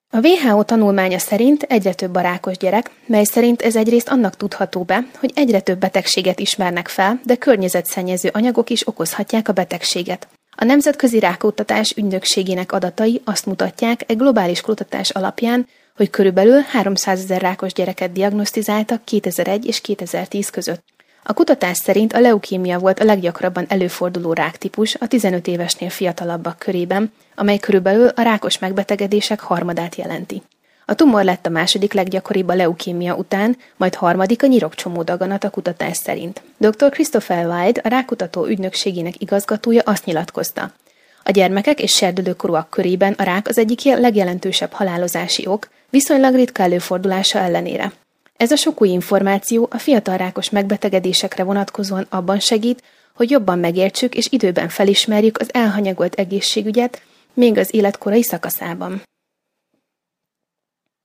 A WHO tanulmánya szerint egyre több a rákos gyerek, mely szerint ez egyrészt annak tudható be, hogy egyre több betegséget ismernek fel, de környezetszennyező anyagok is okozhatják a betegséget. A Nemzetközi Rákkutatás Ügynökségének adatai azt mutatják egy globális kutatás alapján, hogy körülbelül 300 000 rákos gyereket diagnosztizáltak 2001 és 2010 között. A kutatás szerint a leukémia volt a leggyakrabban előforduló ráktípus a 15 évesnél fiatalabbak körében, amely körülbelül a rákos megbetegedések harmadát jelenti. A tumor lett a második leggyakoribb a leukémia után, majd harmadik a nyirokcsomódaganat a kutatás szerint. Dr. Christopher White, a rákkutató ügynökségének igazgatója azt nyilatkozta: a gyermekek és serdülőkorúak körében a rák az egyik legjelentősebb halálozási ok, viszonylag ritka előfordulása ellenére. Ez a sok új információ a fiatal rákos megbetegedésekre vonatkozóan abban segít, hogy jobban megértsük és időben felismerjük az elhanyagolt egészségügyet még az élet korai szakaszában.